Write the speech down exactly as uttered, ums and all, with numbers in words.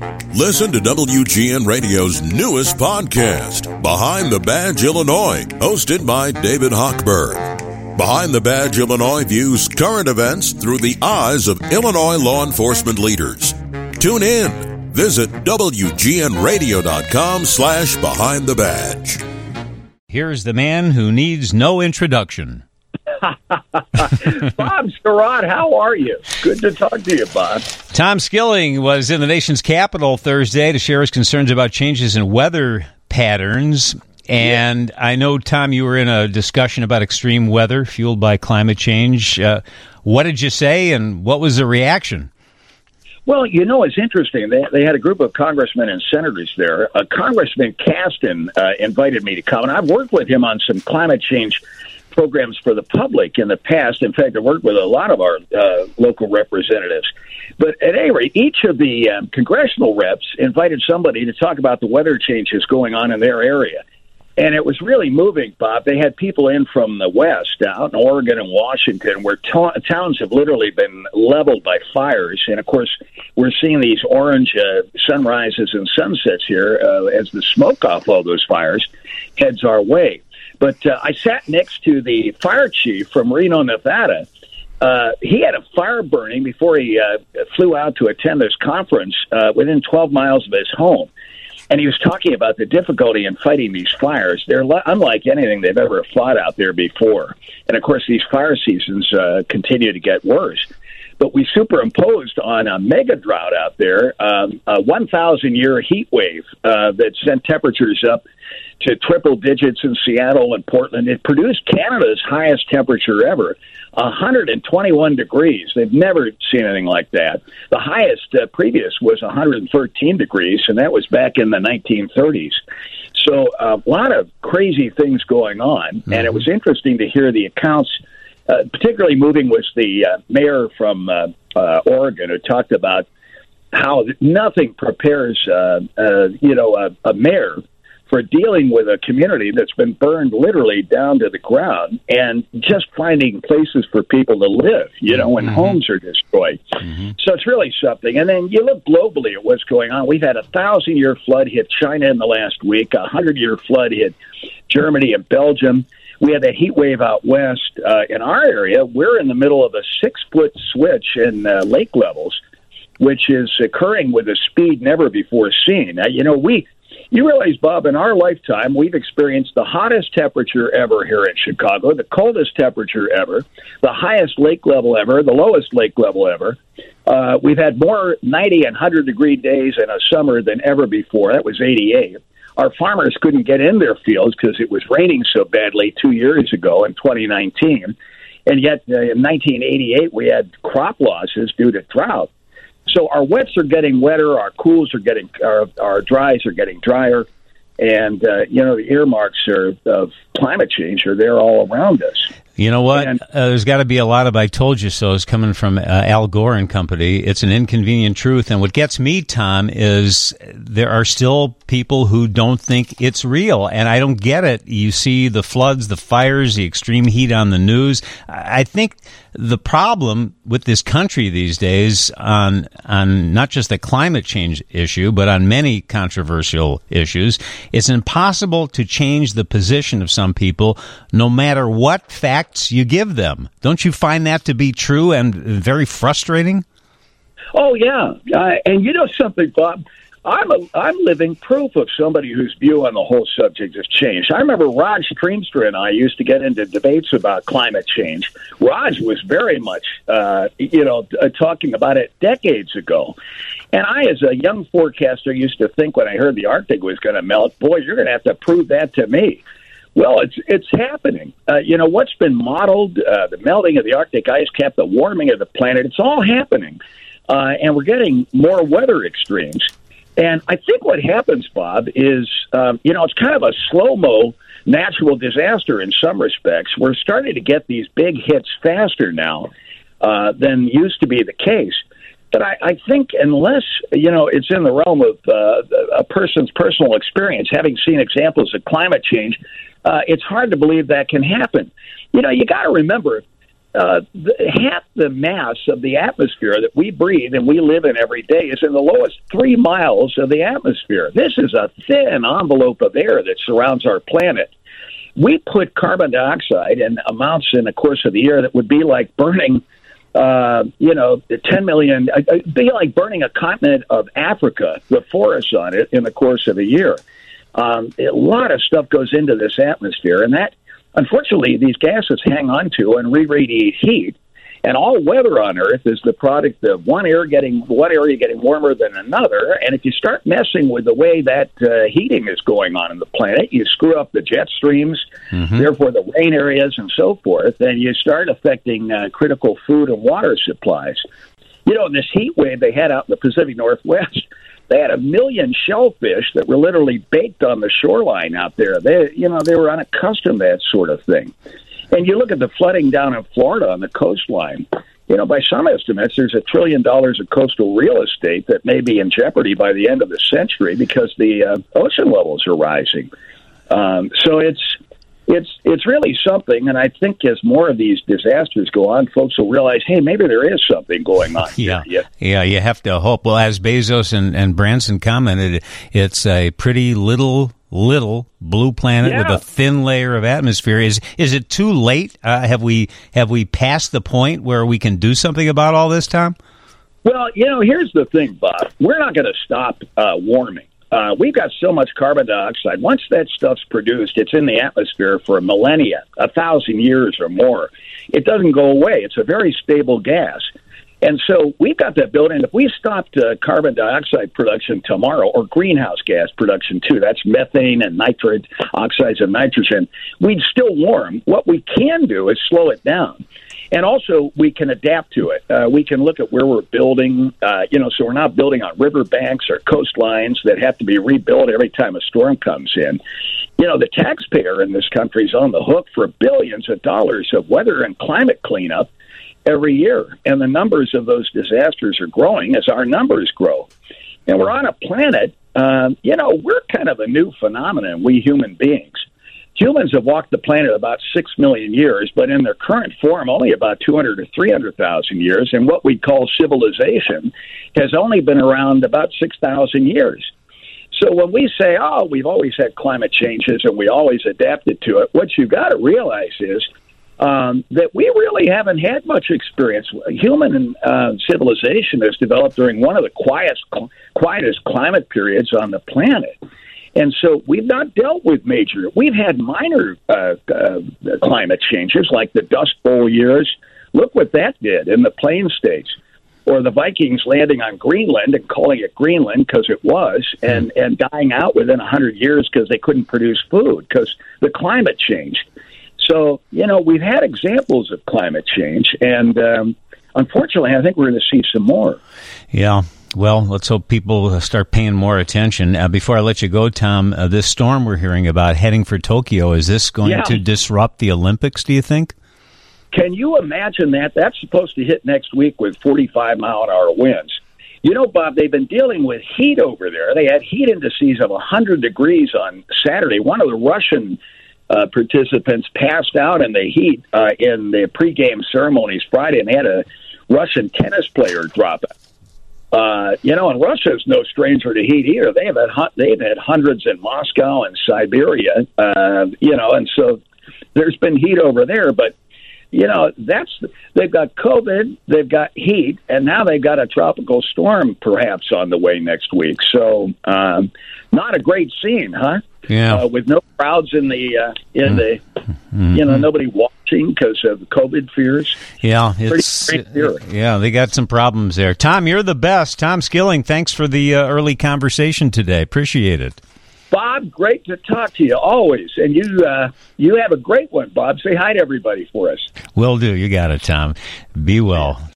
Listen to W G N Radio's newest podcast, Behind the Badge Illinois, hosted by David Hochberg. Behind the Badge Illinois views current events through the eyes of Illinois law enforcement leaders. Tune in. Visit W G N radio dot com slash behind the badge. Here's the man who needs no introduction. Bob Sherrod, how are you? Good to talk to you, Bob. Tom Skilling was in the nation's capital Thursday to share his concerns about changes in weather patterns. And yeah. I know, Tom, you were in a discussion about extreme weather fueled by climate change. Uh, what did you say, and what was the reaction? Well, you know, it's interesting. They, they had a group of congressmen and senators there. Uh, Congressman Casten uh, invited me to come, and I've worked with him on some climate change programs for the public in the past. In fact, I worked with a lot of our uh, local representatives. But at any rate, each of the um, congressional reps invited somebody to talk about the weather changes going on in their area. And it was really moving, Bob. They had people in from the West, out in Oregon and Washington, where to- towns have literally been leveled by fires. And, of course, we're seeing these orange uh, sunrises and sunsets here uh, as the smoke off all those fires heads our way. But uh, I sat next to the fire chief from Reno, Nevada. Uh, he had a fire burning before he uh, flew out to attend this conference uh, within twelve miles of his home. And he was talking about the difficulty in fighting these fires. They're li- unlike anything they've ever fought out there before. And, of course, these fire seasons uh, continue to get worse. But we superimposed on a mega drought out there um, a one thousand year heat wave uh, that sent temperatures up to triple digits in Seattle and Portland. It produced Canada's highest temperature ever, one hundred twenty-one degrees. They've never seen anything like that. The highest uh, previous was one hundred thirteen degrees, and that was back in the nineteen thirties. So uh, a lot of crazy things going on, mm-hmm. and it was interesting to hear the accounts. Uh, particularly moving was the uh, mayor from uh, uh, Oregon, who talked about how nothing prepares, uh, uh, you know, a, a mayor for dealing with a community that's been burned literally down to the ground, and just finding places for people to live, you know, when mm-hmm. homes are destroyed. Mm-hmm. So it's really something. And then you look globally at what's going on. We've had a thousand-year flood hit China in the last week, a hundred-year flood hit Germany and Belgium. We had a heat wave out west. Uh, in our area, we're in the middle of a six-foot switch in uh, lake levels, which is occurring with a speed never before seen. Now, you know, we, you realize, Bob, in our lifetime, we've experienced the hottest temperature ever here in Chicago, the coldest temperature ever, the highest lake level ever, the lowest lake level ever. Uh, we've had more ninety and one hundred degree days in a summer than ever before. That was eighty-eight. Our farmers couldn't get in their fields because it was raining so badly two years ago in twenty nineteen. And yet uh, in nineteen eighty-eight, we had crop losses due to drought. So our wets are getting wetter, our cools are getting, our, our dries are getting drier. And, uh, you know, the earmarks are, of climate change are there all around us. You know what? And, uh, there's got to be a lot of I told you so's coming from uh, Al Gore and company. It's an inconvenient truth. And what gets me, Tom, is there are still people who don't think it's real. And I don't get it. You see the floods, the fires, the extreme heat on the news. I think the problem with this country these days on on not just the climate change issue, but on many controversial issues, it's impossible to change the position of some people no matter what facts you give them. Don't you find that to be true and very frustrating? Oh, yeah. Uh, and you know something, Bob? I'm a, I'm living proof of somebody whose view on the whole subject has changed. I remember Raj Streamster and I used to get into debates about climate change. Raj was very much, uh, you know, uh, talking about it decades ago. And I, as a young forecaster, used to think when I heard the Arctic was going to melt, boy, you're going to have to prove that to me. Well, it's it's happening. Uh, you know, what's been modeled, uh, the melting of the Arctic ice cap, the warming of the planet, it's all happening. Uh, and we're getting more weather extremes. And I think what happens, Bob, is, um, you know, it's kind of a slow-mo natural disaster in some respects. We're starting to get these big hits faster now uh, than used to be the case. But I, I think unless, you know, it's in the realm of uh, a person's personal experience, having seen examples of climate change, uh, it's hard to believe that can happen. You know, you got to remember, uh, the, half the mass of the atmosphere that we breathe and we live in every day is in the lowest three miles of the atmosphere. This is a thin envelope of air that surrounds our planet. We put carbon dioxide in amounts in the course of the year that would be like burning, uh, you know, ten million, uh, be like burning a continent of Africa, the forests on it, in the course of a year. Um, a lot of stuff goes into this atmosphere, and that, unfortunately, these gases hang on to and re-radiate heat. And all weather on Earth is the product of one air getting one area getting warmer than another. And if you start messing with the way that uh, heating is going on in the planet, you screw up the jet streams, mm-hmm. therefore the rain areas and so forth, and you start affecting uh, critical food and water supplies. You know, this heat wave they had out in the Pacific Northwest, they had a million shellfish that were literally baked on the shoreline out there. They, you know, they were unaccustomed to that sort of thing. And you look at the flooding down in Florida on the coastline. You know, by some estimates, there's a trillion dollars of coastal real estate that may be in jeopardy by the end of the century because the uh, ocean levels are rising. Um, so it's it's it's really something. And I think as more of these disasters go on, folks will realize, hey, maybe there is something going on. Yeah, yeah, yeah. You have to hope. Well, as Bezos and, and Branson commented, it's a pretty little. Little blue planet yeah. with a thin layer of atmosphere. Is is it too late? Uh, have we have we passed the point where we can do something about all this, Tom? Well, you know, here's the thing, Bob. We're not going to stop uh, warming. Uh, we've got so much carbon dioxide. Once that stuff's produced, it's in the atmosphere for millennia, a thousand years or more. It doesn't go away. It's a very stable gas. And so we've got that built in. If we stopped uh, carbon dioxide production tomorrow, or greenhouse gas production too, that's methane and nitrate oxides of nitrogen, we'd still warm. What we can do is slow it down. And also, we can adapt to it. Uh, we can look at where we're building, uh, you know, so we're not building on riverbanks or coastlines that have to be rebuilt every time a storm comes in. You know, the taxpayer in this country is on the hook for billions of dollars of weather and climate cleanup every year, and the numbers of those disasters are growing as our numbers grow. And we're on a planet, um, you know, we're kind of a new phenomenon, we human beings. Humans have walked the planet about six million years, but in their current form, only about two hundred or three hundred thousand years, and what we call civilization has only been around about six thousand years. So when we say, oh, we've always had climate changes and we always adapted to it, what you've got to realize is Um, that we really haven't had much experience. Human uh, civilization has developed during one of the quietest, quietest climate periods on the planet. And so we've not dealt with major. We've had minor uh, uh, climate changes like the Dust Bowl years. Look what that did in the Plain States. Or the Vikings landing on Greenland and calling it Greenland because it was, and, and dying out within one hundred years because they couldn't produce food because the climate changed. So, you know, we've had examples of climate change, and um, unfortunately, I think we're going to see some more. Yeah. Well, let's hope people start paying more attention. Uh, before I let you go, Tom, uh, this storm we're hearing about heading for Tokyo, is this going yeah. to disrupt the Olympics, do you think? Can you imagine that? That's supposed to hit next week with forty-five mile an hour winds. You know, Bob, they've been dealing with heat over there. They had heat indices of one hundred degrees on Saturday. One of the Russian Uh, participants passed out in the heat uh, in the pregame ceremonies Friday, and they had a Russian tennis player drop it. Uh, you know, and Russia is no stranger to heat either. They have had they've had hundreds in Moscow and Siberia. Uh, you know, and so there's been heat over there. But you know, that's they've got COVID, they've got heat, and now they've got a tropical storm perhaps on the way next week. So, um, not a great scene, huh? Yeah, uh, with no crowds in the uh, in the mm-hmm. you know nobody watching because of COVID fears. Yeah, it's yeah they got some problems there. Tom, you're the best. Tom Skilling, thanks for the uh, early conversation today. Appreciate it. Bob, great to talk to you always, and you uh, you have a great one, Bob. Say hi to everybody for us. Will do. You got it, Tom. Be well.